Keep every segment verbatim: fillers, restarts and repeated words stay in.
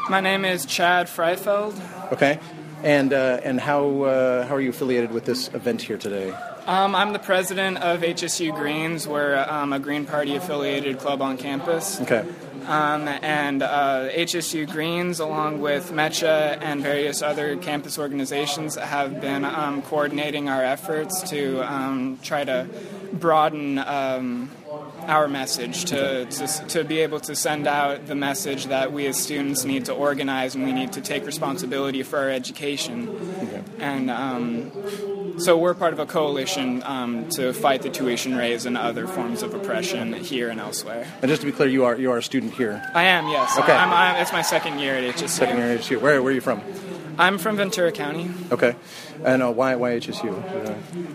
My name is Chad Freifeld. Okay. And uh, and how uh, how are you affiliated with this event here today? Um, I'm the president of H S U Greens. We're um, a Green Party affiliated club on campus. Okay. Um, and uh, H S U Greens, along with MECHA and various other campus organizations, have been um, coordinating our efforts to um, try to broaden um, our message, to, to to be able to send out the message that we as students need to organize and we need to take responsibility for our education. Okay. And um, so we're part of a coalition um, to fight the tuition raise and other forms of oppression here and elsewhere. And just to be clear, you are you are a student here. I am, yes. Okay. I'm, I'm, it's my second year at H S U. Second year at H S U. Where where are you from? I'm from Ventura County. Okay. And uh, why why H S U? Uh,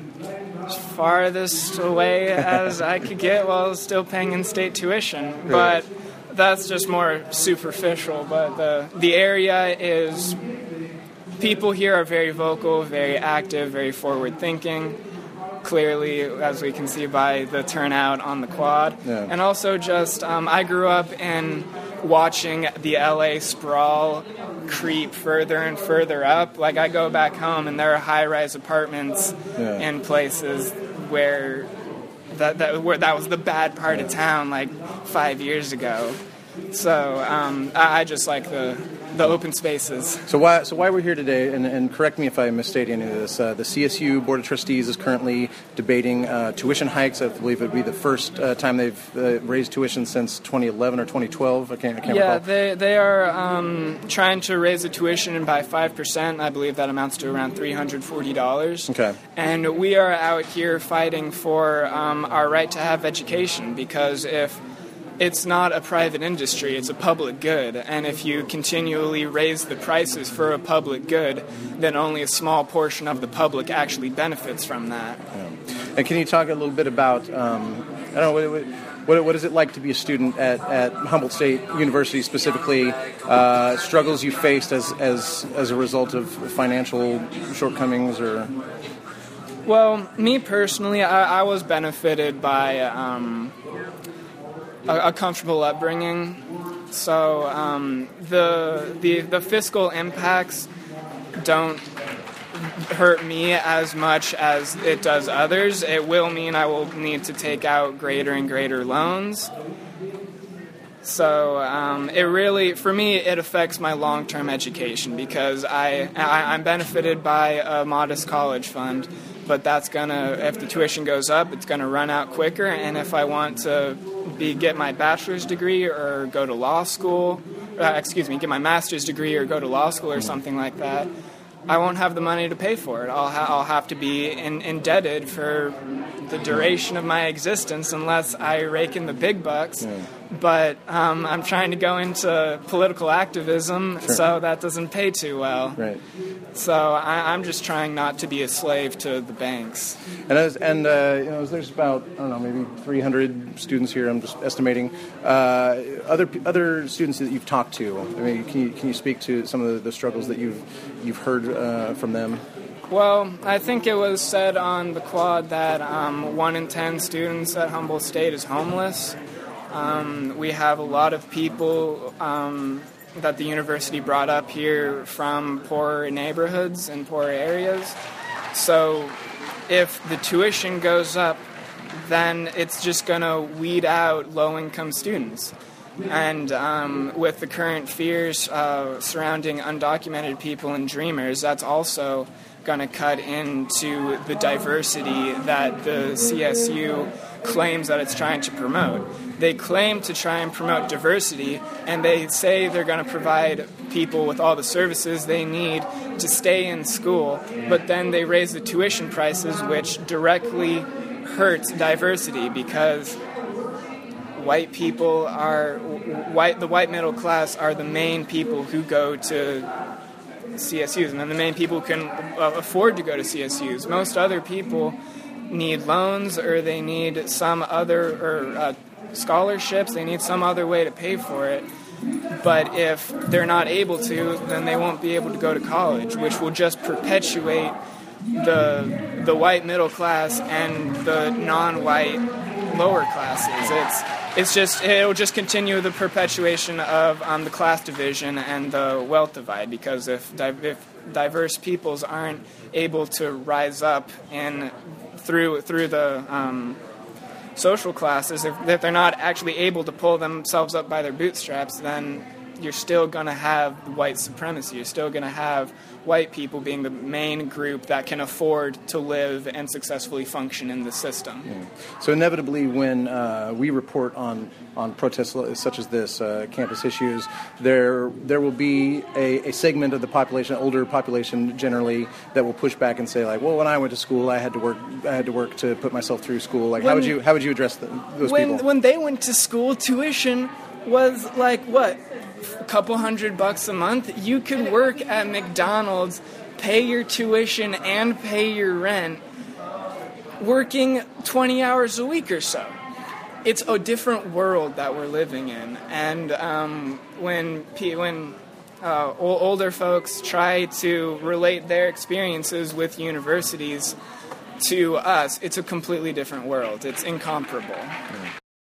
As farthest away as I could get while still paying in-state tuition. But that's just more superficial. But the the area is... People here are very vocal, very active, very forward-thinking. Clearly, as we can see by the turnout on the quad. Yeah. And also just, um, I grew up in watching the L A sprawl creep further and further up. Like, I go back home and there are high-rise apartments Yeah. in places where that, that, where that was the bad part of town, like, five years ago. So um, I, I just like the... the open spaces. So why so why we're here today, and, and correct me if I'm misstating any of this, uh, the C S U Board of Trustees is currently debating uh, tuition hikes. I believe it would be the first uh, time they've uh, raised tuition since twenty eleven or twenty twelve. I can't, I can't yeah, recall. they, they are um, trying to raise the tuition by five percent. I believe that amounts to around three hundred forty dollars. Okay. And we are out here fighting for um, our right to have education, because if it's not a private industry, it's a public good. And if you continually raise the prices for a public good, then only a small portion of the public actually benefits from that. Yeah. And can you talk a little bit about, um, I don't know, what, what, what is it like to be a student at, at Humboldt State University specifically, uh, struggles you faced as, as, as a result of financial shortcomings or... Well, me personally, I, I was benefited by... Um, A, a comfortable upbringing, so um, the, the the fiscal impacts don't hurt me as much as it does others. It will mean I will need to take out greater and greater loans. So um, it really, for me, it affects my long-term education, because I, I I'm benefited by a modest college fund, but that's gonna, if the tuition goes up, it's gonna run out quicker. And if I want to be get my bachelor's degree or go to law school, uh, excuse me, get my master's degree or go to law school or something like that, I won't have the money to pay for it. I'll, ha- I'll have to be in- indebted for the duration of my existence unless I rake in the big bucks. Yeah. But um, I'm trying to go into political activism, Sure. so that doesn't pay too well. Right. So I, I'm just trying not to be a slave to the banks. And as, and uh, you know, there's about, I don't know, maybe three hundred students here. I'm just estimating. Uh, other other students that you've talked to. I mean, can you can you speak to some of the, the struggles that you've you've heard uh, from them? Well, I think it was said on the quad that um, one in ten students at Humboldt State is homeless. Um, we have a lot of people um, that the university brought up here from poorer neighborhoods and poorer areas. So if the tuition goes up, then it's just going to weed out low-income students. And um, with the current fears uh, surrounding undocumented people and dreamers, that's also going to cut into the diversity that the C S U claims that it's trying to promote. They claim to try and promote diversity, and they say they're going to provide people with all the services they need to stay in school, but then they raise the tuition prices, which directly hurts diversity, because white people are white the white middle class are the main people who go to C S Us, and then the main people who can uh, afford to go to C S Us. Most other people need loans, or they need some other or uh, scholarships. They need some other way to pay for it. But if they're not able to, then they won't be able to go to college, which will just perpetuate the the white middle class and the non-white lower classes. It's it's just it'll just continue the perpetuation of um, the class division and the wealth divide, because if, di- if diverse peoples aren't able to rise up in through through the um, social classes, if, if they're not actually able to pull themselves up by their bootstraps, then you're still going to have white supremacy. You're still going to have white people being the main group that can afford to live and successfully function in the system. Yeah. So inevitably, when uh, we report on, on protests such as this, uh, campus issues, there there will be a, a segment of the population, older population generally, that will push back and say, like, well, when I went to school, I had to work. I had to work to put myself through school. Like, when, how would you how would you address the, those when, people? When they went to school, tuition was like what? A couple hundred bucks a month. You could work at McDonald's, pay your tuition and pay your rent, working twenty hours a week or so. It's a different world that we're living in, and um, when when uh, older folks try to relate their experiences with universities to us, it's a completely different world. It's incomparable.